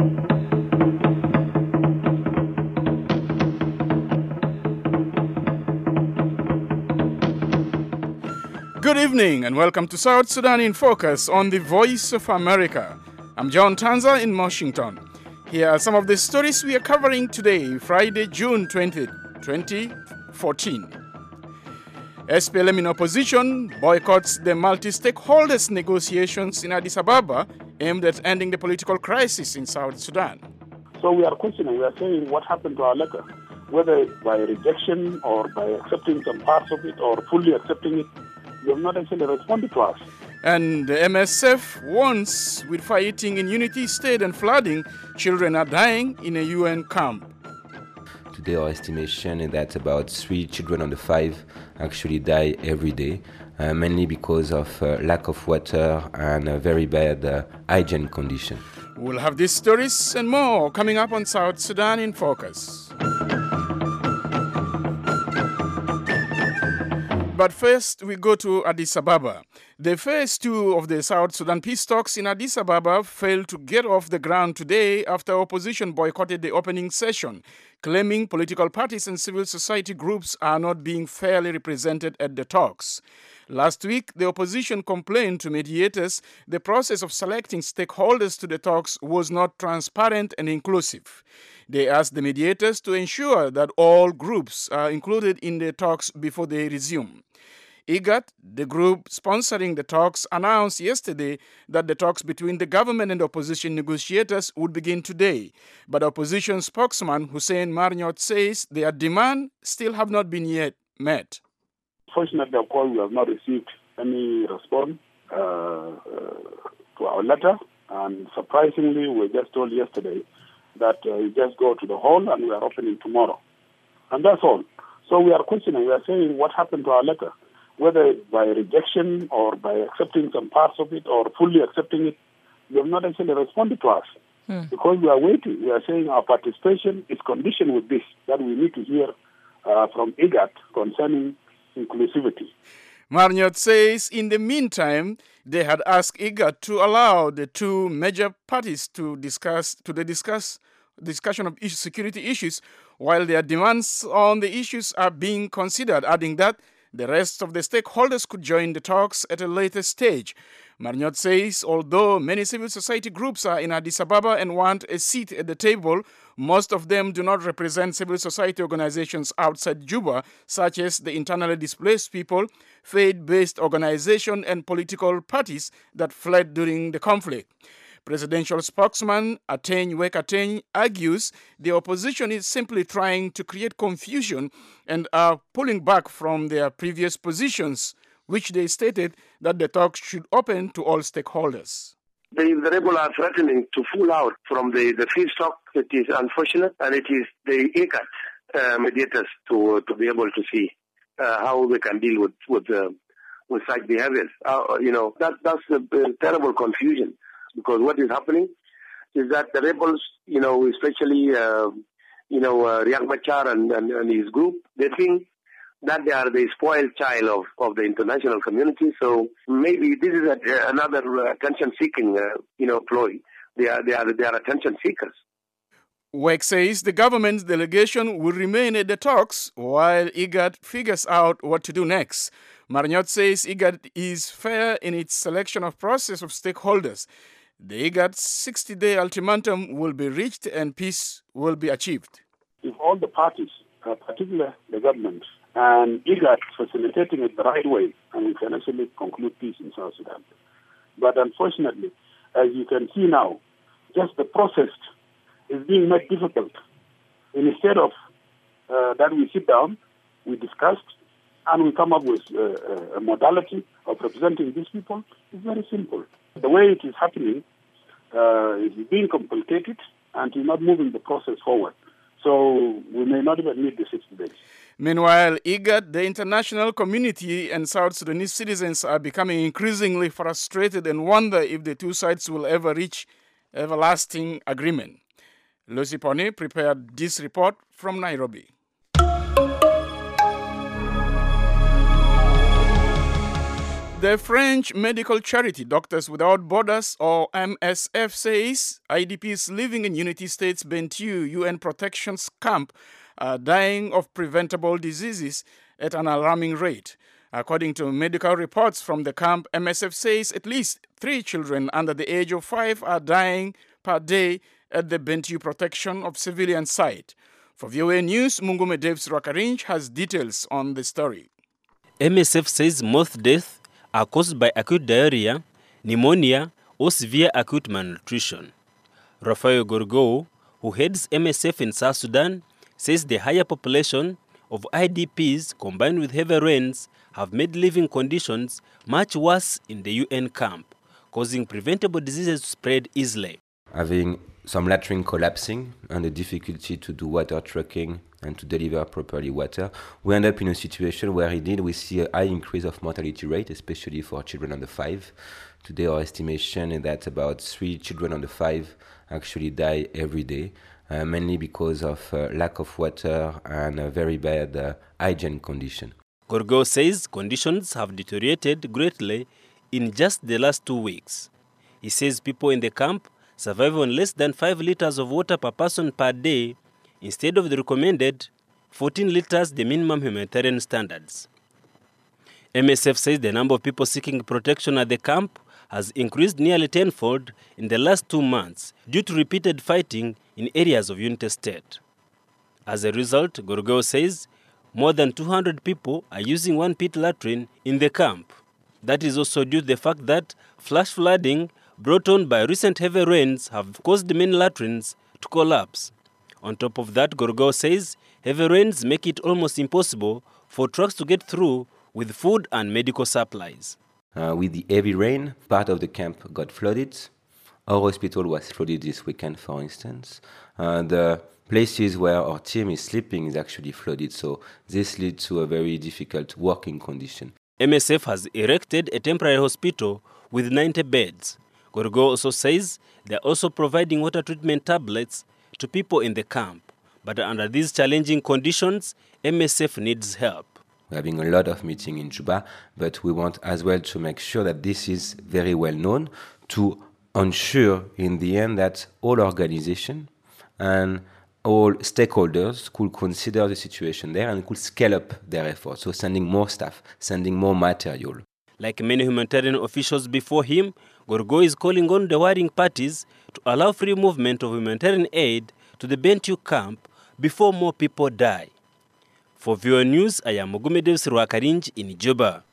Good evening and welcome to South Sudan in Focus on the Voice of America. I'm John Tanza in Washington. Here are some of the stories we are covering today, Friday, June 20, 2014. SPLM in opposition boycotts the multi-stakeholders negotiations in Addis Ababa aimed at ending the political crisis in South Sudan. So we are questioning, we are saying what happened to our letter, whether by rejection or by accepting some parts of it or fully accepting it. They have not actually responded to us. And the MSF warns with fighting in Unity State and flooding, children are dying in a UN camp. Today our estimation is that about 3 children on the 5 actually die every day, mainly because of lack of water and a very bad hygiene condition. We'll have these stories and more coming up on South Sudan in Focus. But first, we go to Addis Ababa. The phase 2 of the South Sudan peace talks in Addis Ababa failed to get off the ground today after opposition boycotted the opening session, claiming political parties and civil society groups are not being fairly represented at the talks. Last week, the opposition complained to mediators the process of selecting stakeholders to the talks was not transparent and inclusive. They asked the mediators to ensure that all groups are included in the talks before they resume. IGAD, the group sponsoring the talks, announced yesterday that the talks between the government and opposition negotiators would begin today. But opposition spokesman Hussein Marnyot says their demand still have not been yet met. Fortunately, of course, we have not received any response to our letter. And surprisingly, we were just told yesterday that we just go to the hall and we are opening tomorrow. And that's all. So we are questioning, we are saying what happened to our letter, whether by rejection or by accepting some parts of it or fully accepting it. They have not actually responded to us. Because we are waiting. We are saying our participation is conditioned with this, that we need to hear from IGAD concerning inclusivity. Marnyot says in the meantime, they had asked IGAD to allow the two major parties to discuss discussion of security issues while their demands on the issues are being considered, adding that the rest of the stakeholders could join the talks at a later stage. Marnyot says although many civil society groups are in Addis Ababa and want a seat at the table, most of them do not represent civil society organizations outside Juba, such as the internally displaced people, faith-based organizations, and political parties that fled during the conflict. Presidential spokesman Ateng Wekateng argues the opposition is simply trying to create confusion and are pulling back from their previous positions, which they stated that the talks should open to all stakeholders. The rebels are threatening to pull out from the peace talk. It is unfortunate, and it is the IGAD mediators to be able to see how they can deal with such behaviors. That's a terrible confusion, because what is happening is that the rebels, especially Riek Machar and his group, they think that they are the spoiled child of the international community. So maybe this is another attention-seeking, ploy. They are attention seekers. Wek says the government's delegation will remain at the talks while IGAD figures out what to do next. Marnyot says IGAD is fair in its selection of process of stakeholders. The IGAD 60-day ultimatum will be reached and peace will be achieved. If all the parties, particularly the government, and IGAD facilitating it the right way, and we can actually conclude peace in South Sudan. But unfortunately, as you can see now, just the process is being made difficult. Instead of that we sit down, we discuss, and we come up with a modality of representing these people, it's very simple. The way it is happening is being complicated and is not moving the process forward. So we may not even need the 60 days. Meanwhile, IGAD, the international community, and South Sudanese citizens are becoming increasingly frustrated and wonder if the two sides will ever reach everlasting agreement. Lucy Pony prepared this report from Nairobi. The French medical charity Doctors Without Borders, or MSF, says IDPs living in Unity State's Bentiu UN Protection Camp are dying of preventable diseases at an alarming rate. According to medical reports from the camp, MSF says at least 3 children under the age of 5 are dying per day at the Bentiu Protection of Civilian site. For VOA News, Mungume Davis Rwakarinj has details on the story. MSF says most deaths are caused by acute diarrhea, pneumonia, or severe acute malnutrition. Rafael Gorgou, who heads MSF in South Sudan, says the higher population of IDPs combined with heavy rains have made living conditions much worse in the UN camp, causing preventable diseases to spread easily. Having some latrine collapsing and the difficulty to do water trucking and to deliver properly water, we end up in a situation where indeed we see a high increase of mortality rate, especially for children under 5. Today our estimation is that about 3 children under 5 actually die every day, mainly because of lack of water and a very bad hygiene condition. Gorgou says conditions have deteriorated greatly in just the last 2 weeks. He says people in the camp survive on less than 5 liters of water per person per day, instead of the recommended 14 liters, the minimum humanitarian standards. MSF says the number of people seeking protection at the camp has increased nearly tenfold in the last 2 months due to repeated fighting in areas of Unity State. As a result, Gorgou says more than 200 people are using one pit latrine in the camp. That is also due to the fact that flash flooding brought on by recent heavy rains have caused many latrines to collapse. On top of that, Gorgou says heavy rains make it almost impossible for trucks to get through with food and medical supplies. With the heavy rain, part of the camp got flooded. Our hospital was flooded this weekend, for instance. The places where our team is sleeping is actually flooded, so this leads to a very difficult working condition. MSF has erected a temporary hospital with 90 beds. Gorgou also says they are also providing water treatment tablets to people in the camp. But under these challenging conditions, MSF needs help. We're having a lot of meetings in Juba, but we want as well to make sure that this is very well known, to ensure in the end that all organizations and all stakeholders could consider the situation there and could scale up their efforts. So sending more staff, sending more material. Like many humanitarian officials before him, Gorgou is calling on the warring parties to allow free movement of humanitarian aid to the Bentiu camp before more people die. For VOA News, I am Mungume Davis Rwakarinj in Juba.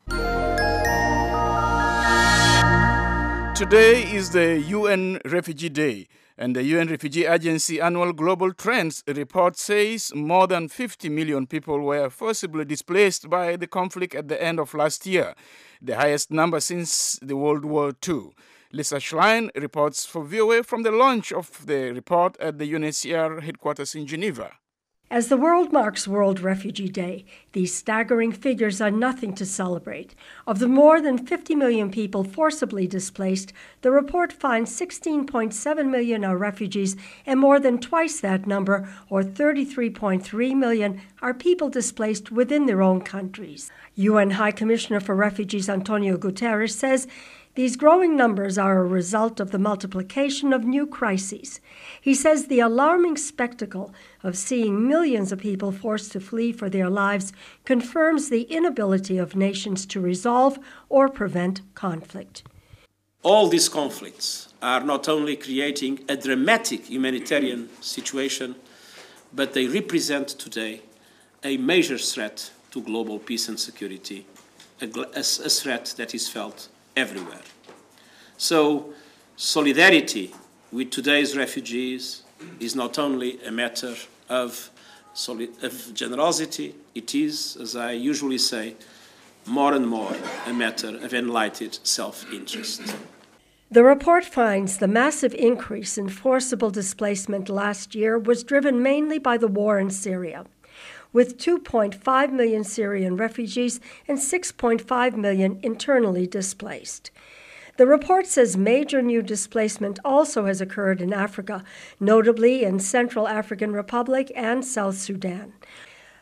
Today is the UN Refugee Day, and the UN Refugee Agency annual Global Trends report says more than 50 million people were forcibly displaced by the conflict at the end of last year, the highest number since the World War II. Lisa Schlein reports for VOA from the launch of the report at the UNHCR headquarters in Geneva. As the world marks World Refugee Day, these staggering figures are nothing to celebrate. Of the more than 50 million people forcibly displaced, the report finds 16.7 million are refugees, and more than twice that number, or 33.3 million, are people displaced within their own countries. UN High Commissioner for Refugees Antonio Guterres says these growing numbers are a result of the multiplication of new crises. He says the alarming spectacle of seeing millions of people forced to flee for their lives confirms the inability of nations to resolve or prevent conflict. All these conflicts are not only creating a dramatic humanitarian situation, but they represent today a major threat to global peace and security, a threat that is felt everywhere. So solidarity with today's refugees is not only a matter of generosity, it is, as I usually say, more and more a matter of enlightened self-interest. The report finds the massive increase in forcible displacement last year was driven mainly by the war in Syria, with 2.5 million Syrian refugees and 6.5 million internally displaced. The report says major new displacement also has occurred in Africa, notably in Central African Republic and South Sudan.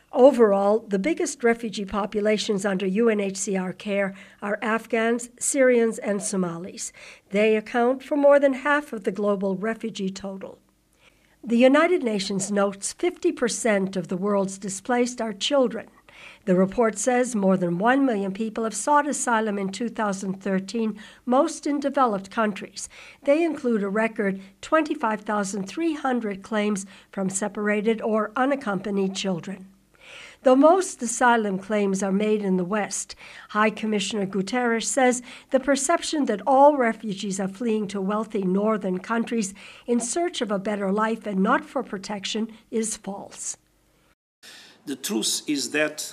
Overall, the biggest refugee populations under UNHCR care are Afghans, Syrians, and Somalis. They account for more than half of the global refugee total. The United Nations notes 50% of the world's displaced are children. The report says more than 1 million people have sought asylum in 2013, most in developed countries. They include a record 25,300 claims from separated or unaccompanied children. Though most asylum claims are made in the West, High Commissioner Guterres says the perception that all refugees are fleeing to wealthy northern countries in search of a better life and not for protection is false. The truth is that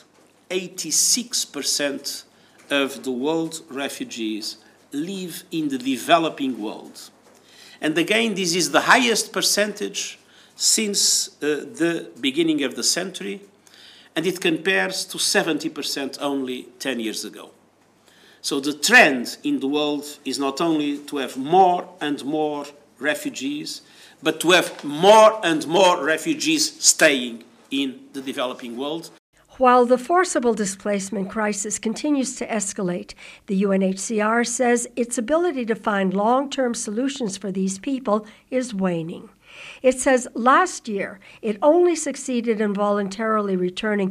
86% of the world refugees live in the developing world. And again, this is the highest percentage since the beginning of the century, and it compares to 70% only 10 years ago. So the trend in the world is not only to have more and more refugees, but to have more and more refugees staying in the developing world. While the forcible displacement crisis continues to escalate, the UNHCR says its ability to find long-term solutions for these people is waning. It says last year it only succeeded in voluntarily returning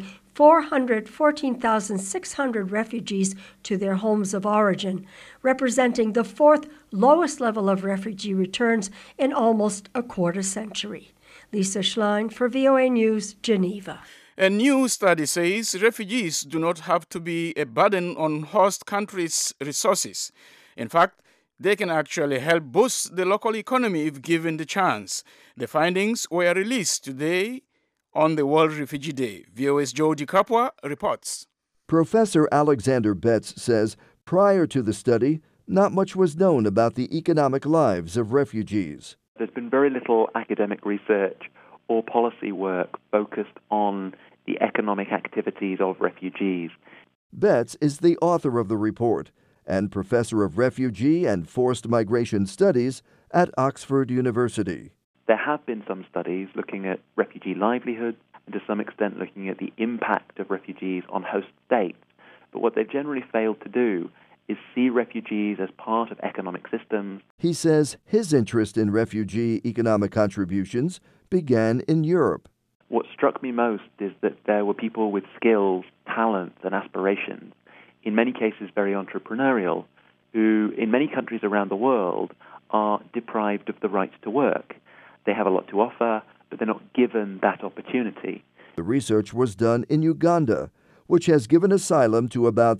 414,600 refugees to their homes of origin, representing the fourth lowest level of refugee returns in almost a quarter century. Lisa Schlein for VOA News, Geneva. A new study says refugees do not have to be a burden on host countries' resources. In fact, they can actually help boost the local economy if given the chance. The findings were released today on the World Refugee Day. VOA's Jody Kapwa reports. Professor Alexander Betts says prior to the study, not much was known about the economic lives of refugees. There's been very little academic research or policy work focused on the economic activities of refugees. Betts is the author of the report and professor of refugee and forced migration studies at Oxford University. There have been some studies looking at refugee livelihoods and to some extent looking at the impact of refugees on host states. But what they've generally failed to do is see refugees as part of economic systems. He says his interest in refugee economic contributions began in Europe. What struck me most is that there were people with skills, talents, and aspirations, in many cases very entrepreneurial, who in many countries around the world are deprived of the right to work. They have a lot to offer, but they're not given that opportunity. The research was done in Uganda, which has given asylum to about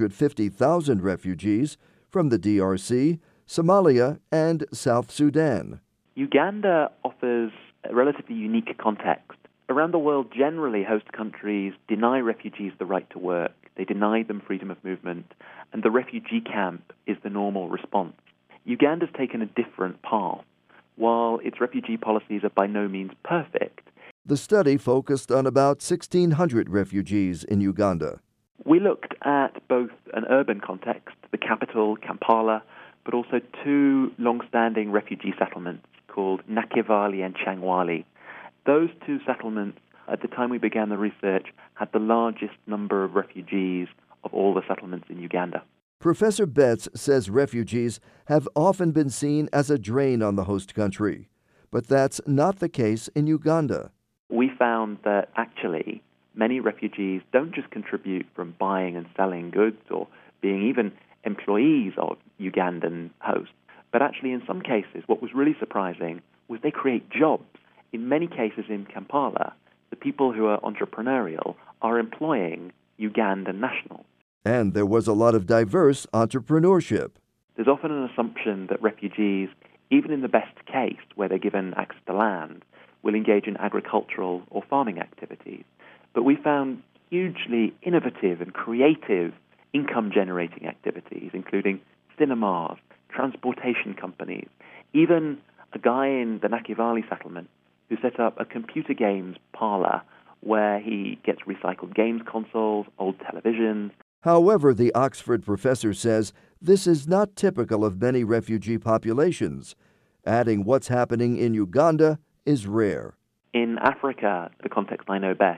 350,000 refugees from the DRC, Somalia, and South Sudan. Uganda offers a relatively unique context. Around the world, generally, host countries deny refugees the right to work. They deny them freedom of movement, and the refugee camp is the normal response. Uganda's taken a different path. While its refugee policies are by no means perfect, the study focused on about 1,600 refugees in Uganda. We looked at both an urban context, the capital, Kampala, but also two long-standing refugee settlements called Nakivale and Changwali. Those two settlements, at the time we began the research, had the largest number of refugees of all the settlements in Uganda. Professor Betts says refugees have often been seen as a drain on the host country, but that's not the case in Uganda. We found that actually many refugees don't just contribute from buying and selling goods or being even employees of Ugandan hosts, but actually in some cases what was really surprising was they create jobs. In many cases in Kampala, the people who are entrepreneurial are employing Ugandan nationals. And there was a lot of diverse entrepreneurship. There's often an assumption that refugees, even in the best case where they're given access to land, will engage in agricultural or farming activities. But we found hugely innovative and creative income-generating activities, including cinemas, transportation companies, even a guy in the Nakivale settlement who set up a computer games parlor where he gets recycled games consoles, old televisions. However, the Oxford professor says this is not typical of many refugee populations, adding what's happening in Uganda is rare. In Africa, the context I know best,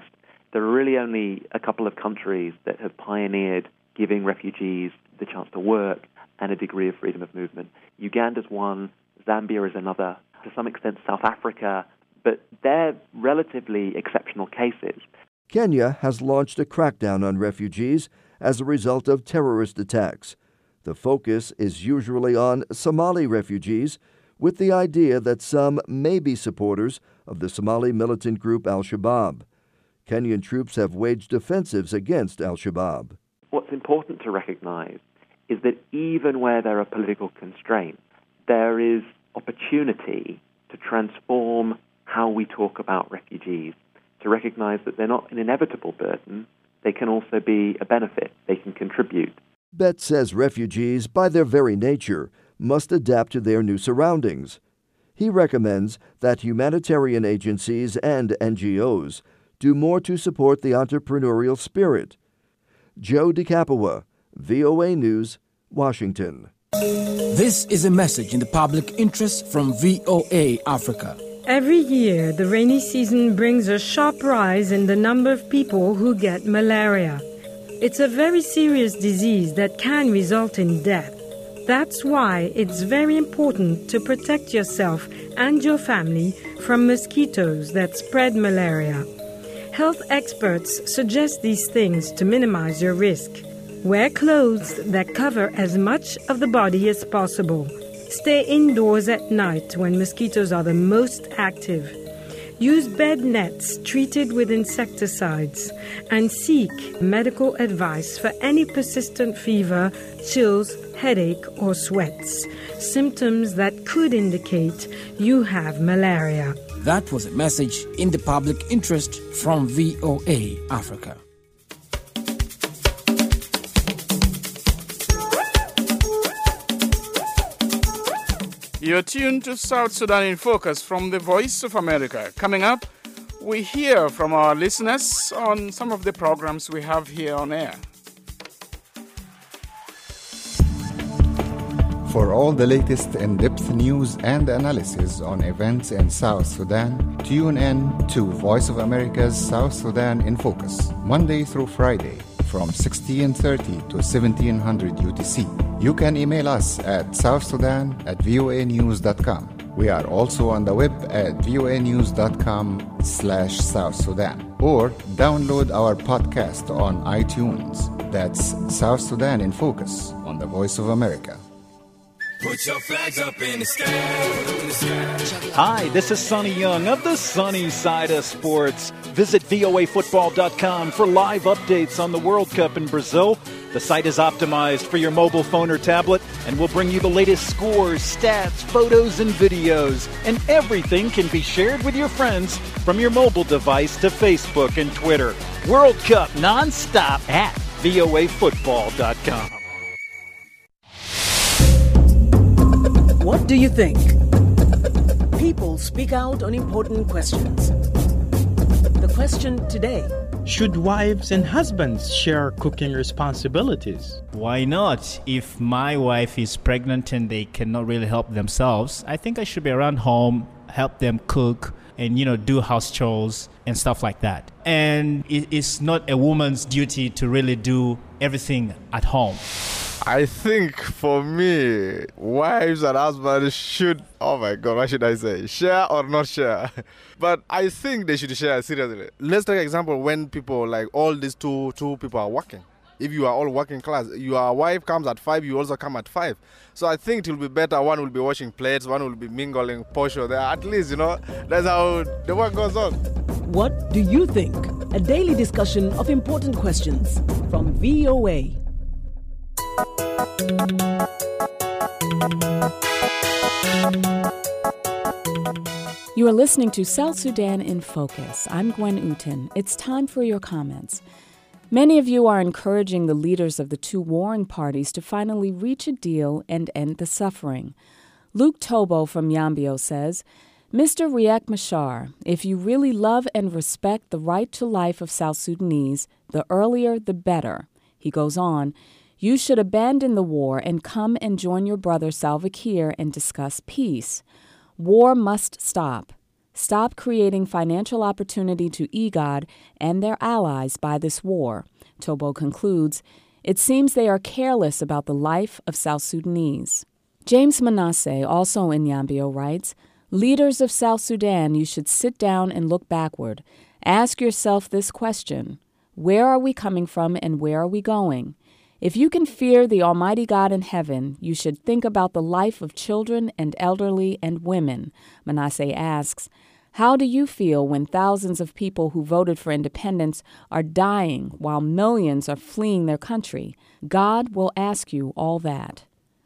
there are really only a couple of countries that have pioneered giving refugees the chance to work and a degree of freedom of movement. Uganda's one, Zambia is another, to some extent South Africa, but they're relatively exceptional cases. Kenya has launched a crackdown on refugees as a result of terrorist attacks. The focus is usually on Somali refugees, with the idea that some may be supporters of the Somali militant group Al-Shabaab. Kenyan troops have waged offensives against Al-Shabaab. What's important to recognize is that even where there are political constraints, there is opportunity to transform how we talk about refugees, to recognize that they're not an inevitable burden, they can also be a benefit, they can contribute. Betts says refugees, by their very nature, must adapt to their new surroundings. He recommends that humanitarian agencies and NGOs do more to support the entrepreneurial spirit. Joe DeCapua, VOA News, Washington. This is a message in the public interest from VOA Africa. Every year, the rainy season brings a sharp rise in the number of people who get malaria. It's a very serious disease that can result in death. That's why it's very important to protect yourself and your family from mosquitoes that spread malaria. Health experts suggest these things to minimize your risk. Wear clothes that cover as much of the body as possible. Stay indoors at night when mosquitoes are the most active. Use bed nets treated with insecticides and seek medical advice for any persistent fever, chills, headache, or sweats, symptoms that could indicate you have malaria. That was a message in the public interest from VOA Africa. You're tuned to South Sudan in Focus from the Voice of America. Coming up, we hear from our listeners on some of the programs we have here on air. For all the latest in-depth news and analysis on events in South Sudan, tune in to Voice of America's South Sudan in Focus, Monday through Friday, from 1630 to 1700 UTC. You can email us at southsudan@voanews.com. We are also on the web at voanews.com/South Sudan, or download our podcast on iTunes. That's South Sudan in Focus on the Voice of America. Put your flags up in the sky. Hi, this is Sonny Young of the Sunny Side of Sports. Visit voafootball.com for live updates on the World Cup in Brazil. The site is optimized for your mobile phone or tablet and will bring you the latest scores, stats, photos, and videos. And everything can be shared with your friends from your mobile device to Facebook and Twitter. World Cup nonstop at voafootball.com. What do you think? People speak out on important questions. The question today: should wives and husbands share cooking responsibilities? Why not? If my wife is pregnant and they cannot really help themselves, I think I should be around home, help them cook, and do house chores and stuff like that. And it's not a woman's duty to really do everything at home. I think for me, wives and husbands should, what should I say? Share or not share? But I think they should share, seriously. Let's take an example when people, like all these two people are working. If you are all working class, your wife comes at 5, you also come at 5. So I think it will be better. One will be washing plates, one will be mingling posho there. At least, that's how the work goes on. What do you think? A daily discussion of important questions from VOA. You are listening to South Sudan in Focus. I'm Gwen Uten. It's time for your comments. Many of you are encouraging the leaders of the two warring parties to finally reach a deal and end the suffering. Luke Tobo from Yambio says, Mr. Riek Machar, if you really love and respect the right to life of South Sudanese, the earlier the better. He goes on, you should abandon the war and come and join your brother Salva Kiir and discuss peace. War must stop. stop creating financial opportunity to IGAD and their allies by this war. Tobo concludes, it seems they are careless about the life of South Sudanese. James Manasseh, also in Yambio, writes, leaders of South Sudan, you should sit down and look backward. Ask yourself this question, where are we coming from and where are we going? If you can fear the Almighty God in heaven, you should think about the life of children and elderly and women. Manasseh asks, how do you feel when thousands of people who voted for independence are dying while millions are fleeing their country? God will ask you all that.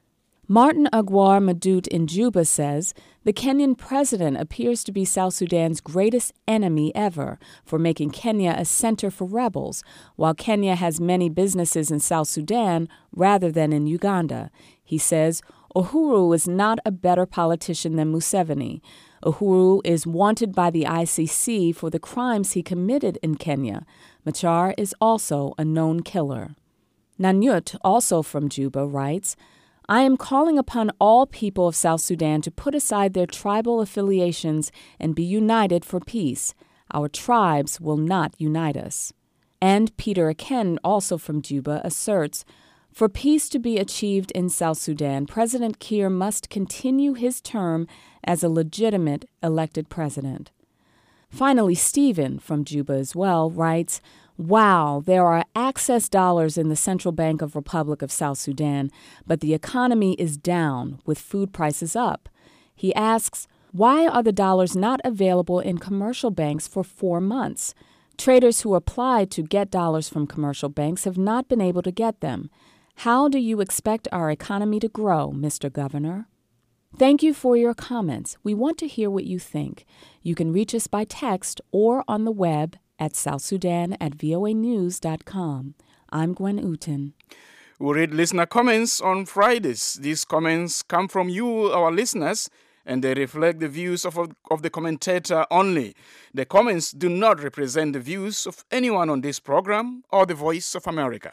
Martin Agwar Madut in Juba says, the Kenyan president appears to be South Sudan's greatest enemy ever for making Kenya a center for rebels, while Kenya has many businesses in South Sudan rather than in Uganda. He says, Uhuru is not a better politician than Museveni. Uhuru is wanted by the ICC for the crimes he committed in Kenya. Machar is also a known killer. Nanyut, also from Juba, writes, I am calling upon all people of South Sudan to put aside their tribal affiliations and be united for peace. Our tribes will not unite us. And Peter Aken, also from Juba, asserts, for peace to be achieved in South Sudan, President Kiir must continue his term as a legitimate elected president. Finally, Stephen, from Juba as well, writes, wow, there are access dollars in the Central Bank of Republic of South Sudan, but the economy is down with food prices up. He asks, why are the dollars not available in commercial banks for 4 months? Traders who applied to get dollars from commercial banks have not been able to get them. How do you expect our economy to grow, Mr. Governor? Thank you for your comments. We want to hear what you think. You can reach us by text or on the web at southsudan@voanews.com. I'm Gwen Uten. We read listener comments on Fridays. These comments come from you, our listeners, and they reflect the views of the commentator only. The comments do not represent the views of anyone on this program or the Voice of America.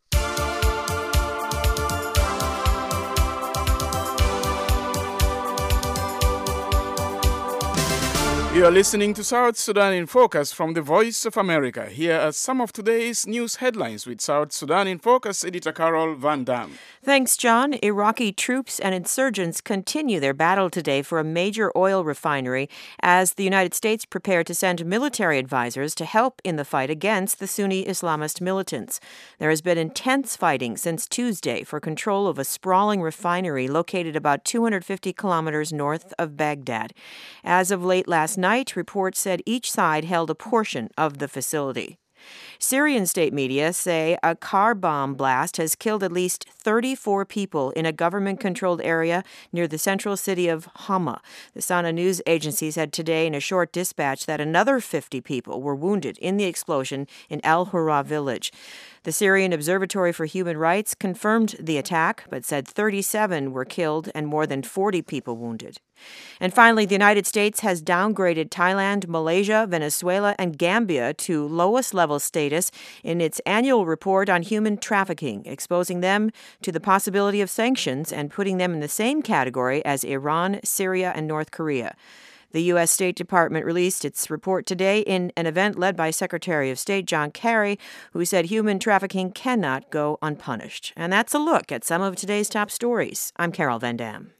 You are listening to South Sudan in Focus from the Voice of America. Here are some of today's news headlines with South Sudan in Focus editor Carol Van Dam. Thanks, John. Iraqi troops and insurgents continue their battle today for a major oil refinery as the United States prepare to send military advisors to help in the fight against the Sunni Islamist militants. There has been intense fighting since Tuesday for control of a sprawling refinery located about 250 kilometers north of Baghdad. As of late last night, reports said each side held a portion of the facility. Syrian state media say a car bomb blast has killed at least 34 people in a government-controlled area near the central city of Hama. The Sana news agency said today in a short dispatch that another 50 people were wounded in the explosion in Al-Hura village. The Syrian Observatory for Human Rights confirmed the attack, but said 37 were killed and more than 40 people wounded. And finally, the United States has downgraded Thailand, Malaysia, Venezuela, and Gambia to lowest level status in its annual report on human trafficking, exposing them to the possibility of sanctions and putting them in the same category as Iran, Syria, and North Korea. The U.S. State Department released its report today in an event led by Secretary of State John Kerry, who said human trafficking cannot go unpunished. And that's a look at some of today's top stories. I'm Carol Van Dam.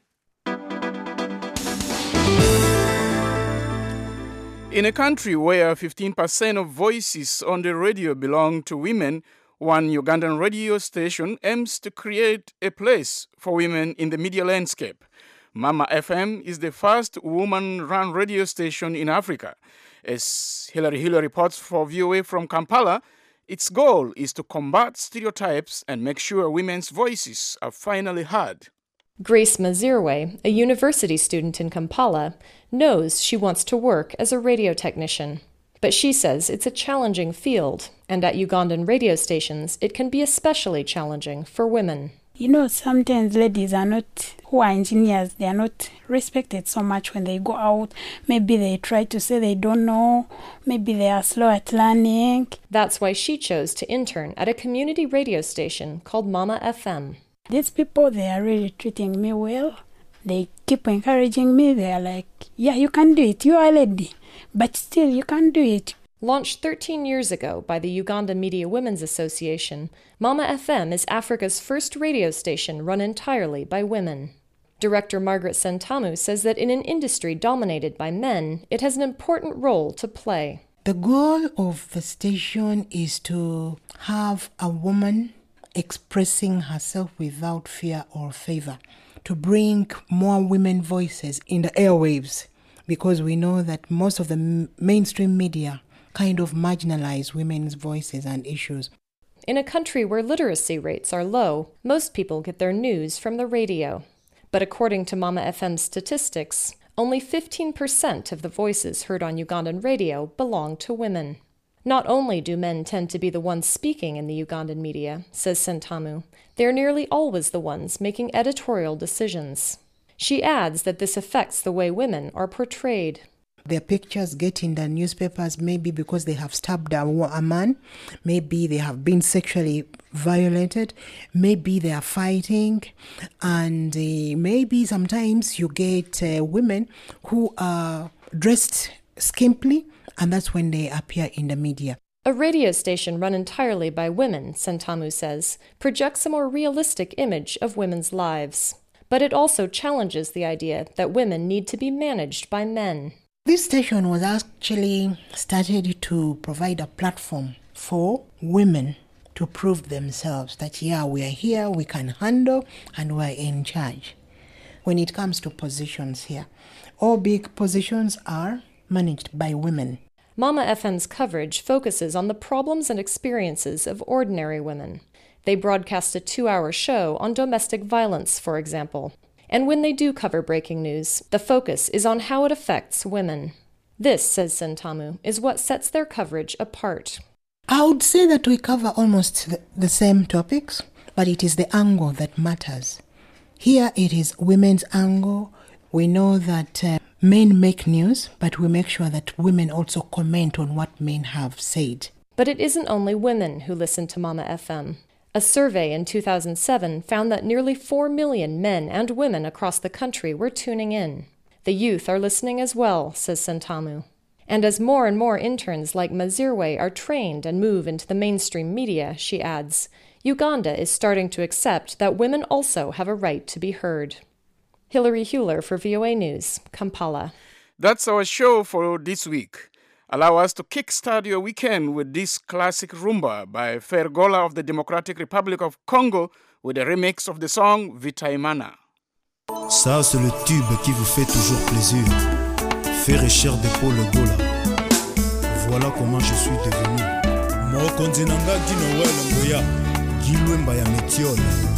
In a country where 15% of voices on the radio belong to women, one Ugandan radio station aims to create a place for women in the media landscape. Mama FM is the first woman-run radio station in Africa. As Hilary Hill reports for VOA from Kampala, its goal is to combat stereotypes and make sure women's voices are finally heard. Grace Mazirwe, a university student in Kampala, knows she wants to work as a radio technician. But she says it's a challenging field, and at Ugandan radio stations, it can be especially challenging for women. You know, sometimes ladies who are engineers, they are not respected so much when they go out. Maybe they try to say they don't know. Maybe they are slow at learning. That's why she chose to intern at a community radio station called Mama FM. These people, they are really treating me well. They keep encouraging me. They're like, yeah, you can do it. You are a lady. But still, you can do it. Launched 13 years ago by the Uganda Media Women's Association, Mama FM is Africa's first radio station run entirely by women. Director Margaret Sentamu says that in an industry dominated by men, it has an important role to play. The goal of the station is to have a woman expressing herself without fear or favor, to bring more women voices in the airwaves, because we know that most of the mainstream media kind of marginalize women's voices and issues. In a country where literacy rates are low, most people get their news from the radio. But according to Mama FM's statistics, only 15% of the voices heard on Ugandan radio belong to women. Not only do men tend to be the ones speaking in the Ugandan media, says Sentamu, they're nearly always the ones making editorial decisions. She adds that this affects the way women are portrayed. Their pictures get in the newspapers maybe because they have stabbed a man, maybe they have been sexually violated, maybe they are fighting, and maybe sometimes you get women who are dressed skimpily, and that's when they appear in the media. A radio station run entirely by women, Sentamu says, projects a more realistic image of women's lives. But it also challenges the idea that women need to be managed by men. This station was actually started to provide a platform for women to prove themselves that, yeah, we are here, we can handle, and we are in charge. When it comes to positions here, all big positions are managed by women. Mama FM's coverage focuses on the problems and experiences of ordinary women. They broadcast a 2-hour show on domestic violence, for example. And when they do cover breaking news, the focus is on how it affects women. This, says Sentamu, is what sets their coverage apart. I would say that we cover almost the same topics, but it is the angle that matters. Here it is women's angle. We know that men make news, but we make sure that women also comment on what men have said. But it isn't only women who listen to Mama FM. A survey in 2007 found that nearly 4 million men and women across the country were tuning in. The youth are listening as well, says Sentamu. And as more and more interns like Mazirwe are trained and move into the mainstream media, she adds, Uganda is starting to accept that women also have a right to be heard. Hilary Hewler for VOA News, Kampala. That's our show for this week. Allow us to kickstart your weekend with this classic rumba by Fergola of the Democratic Republic of Congo with a remix of the song Vitaimana. Ça, c'est le tube qui vous fait toujours plaisir. Faire cher d'épaule Gola. Voilà comment je suis devenu. Mokonzi nanga Noël Ngoya. Gilwemba ya Métiole.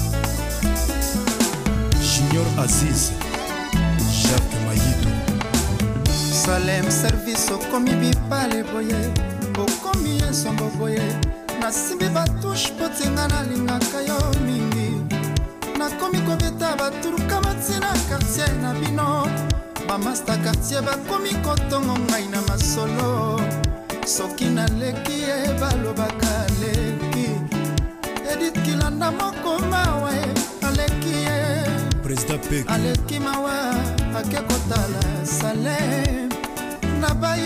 Junior Aziz. Jacques Mayito. Salem service okomi bipale boye okomi ensombo boye nasimbi batushe potinga nalingaka yo mingi nakomi kobeta baturuka matina quartier na bino bamasta quartier bakomi kotongo ngai na masolo soki naleki ye balobaka leki Edith Kilanda moko mawe aleki ye Président Pek aleki mawa akekotala Salem Nabaye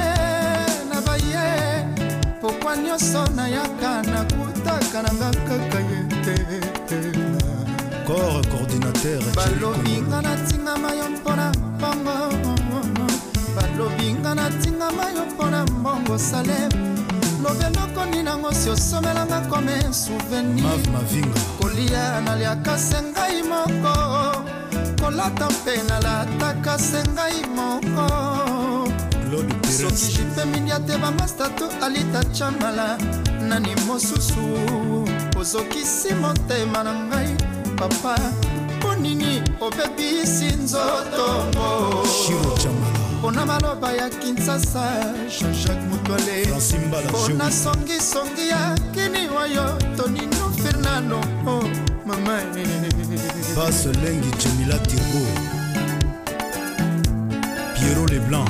Pourquoi nyonso nayaka nakutaka nanga kaka yete Corps coordinateur balobinga natingama yo mpona mbongo balobinga natingama yo mpona mbongo Salem lobeloko ninango si osomelanga kome souvenir kolia naliaka se ngai moko kolata mpe nalataka se ngai moko soki jipe mindia te bamastatu alita chamala nani mosusu ozokisi motema na ngai papa mpo nini obebisi nzotongo mpona maloba ya Kinshasa Jean-Jacques Mutwale mpona songisongi ya kini wayo Tonino Fernando mama Basse Lengi Jamila Tirbo Pierrot Leblanc.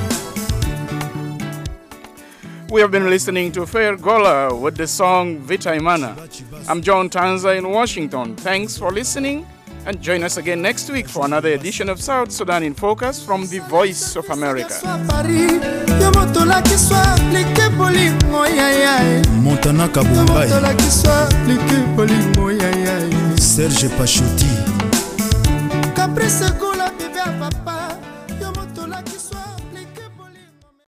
We have been listening to Fergola with the song Vitaimana. I'm John Tanza in Washington. Thanks for listening And join us again next week for another edition of South Sudan in Focus from the Voice of America. Montana Kabumbai, Serge Pachuti.